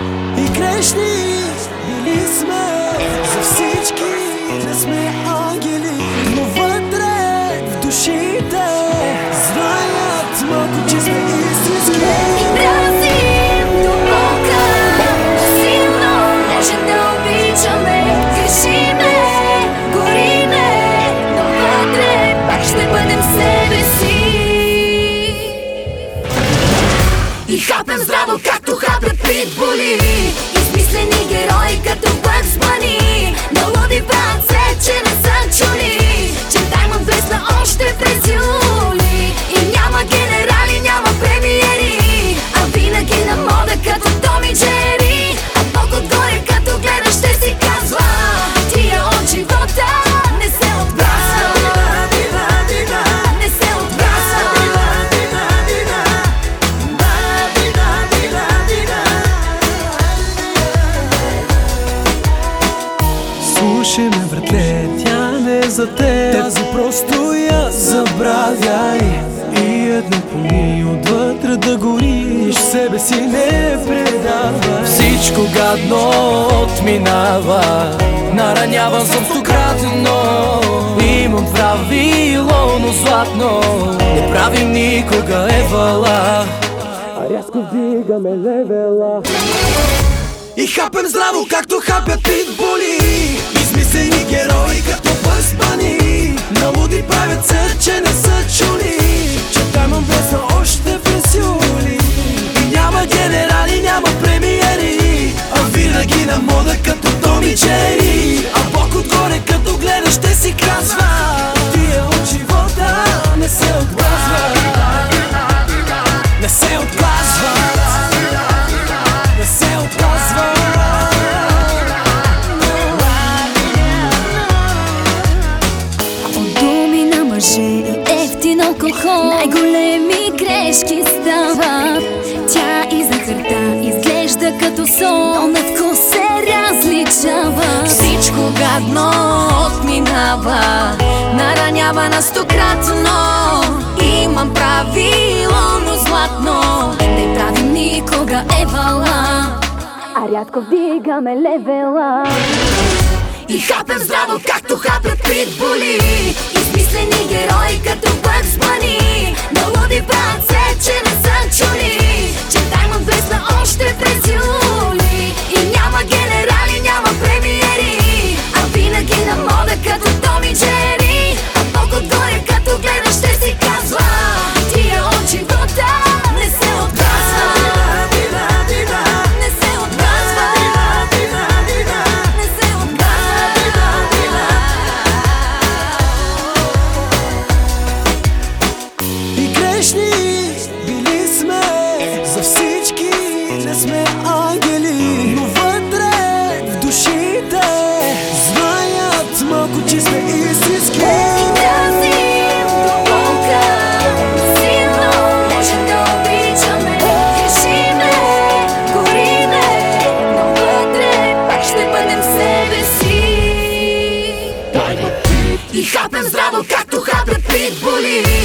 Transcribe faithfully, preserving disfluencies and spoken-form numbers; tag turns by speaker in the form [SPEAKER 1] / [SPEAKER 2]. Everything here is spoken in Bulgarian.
[SPEAKER 1] И грешни били сме за всички, не сме ангели, но вътре в душите знаят малко, че сме истински.
[SPEAKER 2] И мразим до болка, силно можем да обичаме, грешиме, гориме, но вътре пак ще бъдем себе си. И хапем здраво, както хапят питбули, измислени герои като Бъгс Бъни. На луди правят се, че не са чули, че Даймонд блесна още през юли. И няма генерали, няма премиери, а винаги на мода като Том и Джери. А Бог отгоре като гледа ще си казва: тия от живота не се отбрасва, не се отбрасва.
[SPEAKER 1] Слушай ме, братле, тя не е за теб, тази просто я забравяй. И едно поми отвътре да гориш, себе си не предавай. Всичко гадно отминава, нараняван съм стократно. Имам правило, но златно не правим никога евала, а рязко вдигаме левела. И хапем здраво, както хапят питбули, измислени герои като Бъгс Бъни. На луди правят се, че не са чули, че Даймонд блесна още през юли. И няма генерали, няма премиери, а винаги на мода като Том и Джери. А Бог отгоре като гледа ще си казва: тия от живота не се отглазват, не се отглазват, не се отказва.
[SPEAKER 2] От думи на мъже и ефтин алкохол най-големи грешки стават. Тя и захарта изглежда като сол, но на вкус се различава. Всичко гадно отминава, наранява на стократно. Имам правило, но златно не правим никога евала, а рядко вдигаме левела. И хапем здраво, както хапят питбули, измислени герои като Бъгс Бъни. На луди правят се, че не са чули, че Даймонд блесна още през юли. И няма генерали, няма премиери, а винаги на мода като Том и Джери. А Бог отгоре като гледа ще си казва: тия от живота не се отказва, не се отказва, не се отказва.
[SPEAKER 1] И грешни били сме за всички, не сме ангели, но вътре в душите знаят малко, че сме истински.
[SPEAKER 2] И мразим до болка, силно можем да обичаме, грешиме, гориме, но вътре пак ще бъдем себе си. И хапем здраво, както хапят питбули,